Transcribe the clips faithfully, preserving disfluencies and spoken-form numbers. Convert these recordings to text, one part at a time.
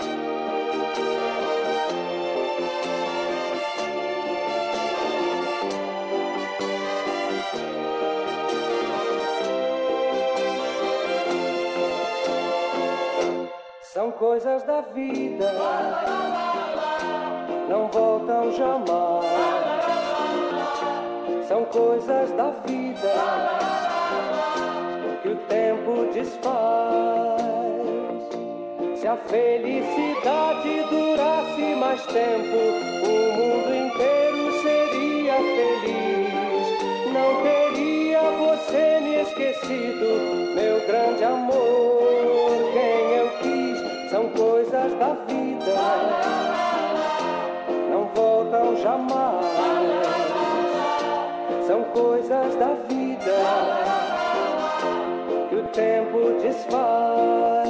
São coisas da vida, não voltam jamais. São coisas da vida que o tempo desfaz. Se a felicidade durasse mais tempo, o mundo inteiro seria feliz. Não teria você me esquecido, meu grande amor, quem eu quis. São coisas da vida, não voltam jamais. São coisas da vida que o tempo desfaz.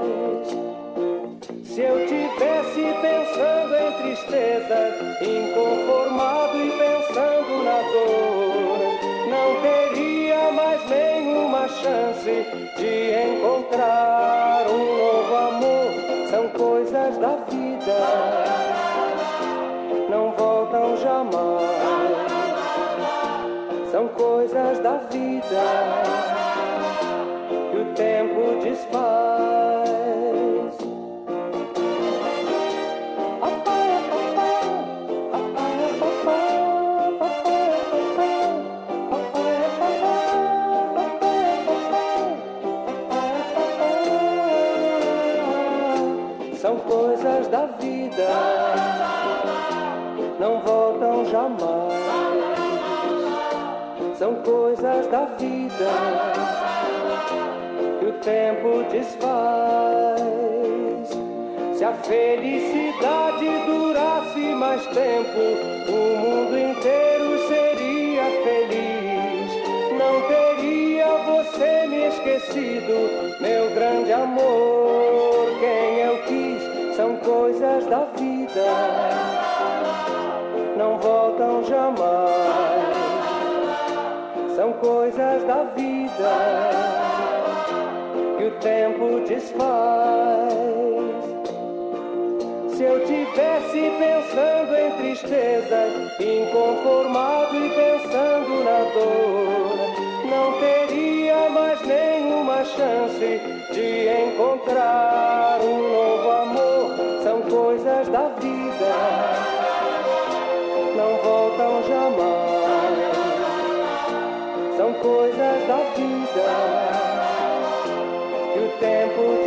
Se eu tivesse pensando em tristeza, inconformado e pensando na dor, não teria mais nenhuma chance de encontrar um novo amor. São coisas da vida, não voltam jamais. São coisas da vida que o tempo desfaz. São coisas da vida, não voltam jamais. São coisas da vida que o tempo desfaz. Se a felicidade durasse mais tempo, o mundo inteiro seria feliz. Não teria você me esquecido, meu grande amor, quem eu quis. São coisas da vida, não voltam jamais. São coisas da vida que o tempo desfaz. Se eu tivesse pensando em tristeza, inconformado e pensando na dor, não teria mais nenhuma chance de encontrar um novo amor. São coisas da vida, não voltam jamais. São coisas da vida que o tempo